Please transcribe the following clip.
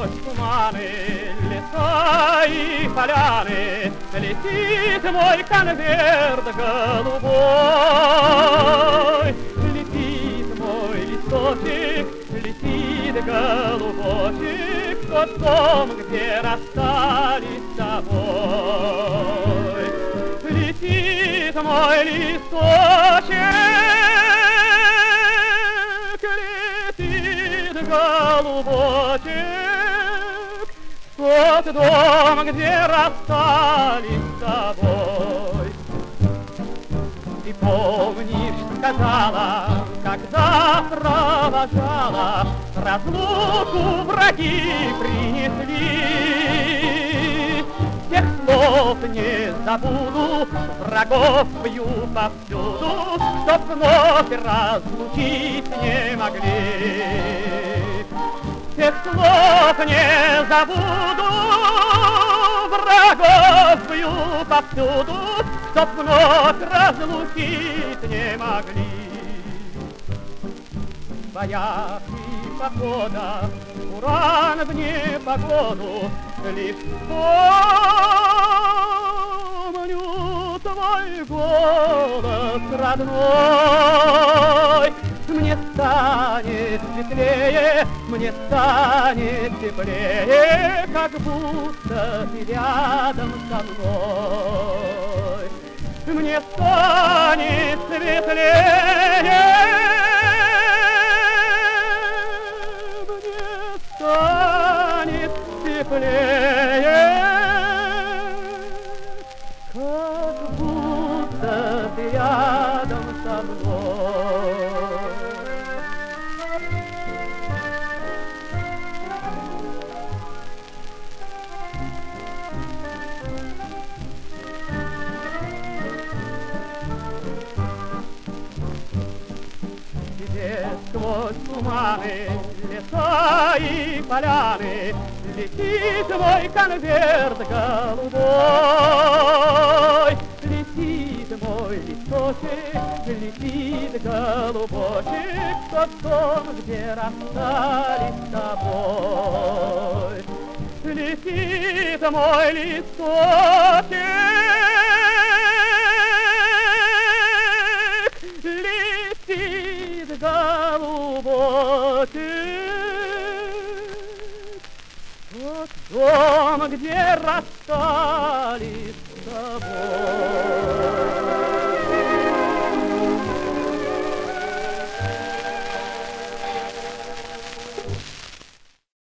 сквозь туманы, леса и поляны летит мой конверт голубой. Летит мой листочек, летит голубочек в тот дом, где расстались с тобой. Летит мой листочек, летит голубочек в тот дом, где расстались с тобой. Ты помнишь, сказала, когда провожала, разлуку враги принесли. Тех слов не забуду, врагов бью повсюду, чтоб вновь разлучить не могли. Тех слов не забуду, врагов бью повсюду, чтоб вновь разлучить не могли. В боях и походах, уран в непогоду, лишь помню твой голос родной. Мне станет светлее, мне станет теплее, как будто ты рядом со мной. Мне станет светлее, мне станет теплее, как будто ты рядом со мной. Сквозь туманы, леса и поляны летит мой конверт голубой. Летит мой листочек, летит голубочек в тот дом, где расстались с тобой. Летит мой листочек, летит голубочек, тот дом, где расстались с тобой.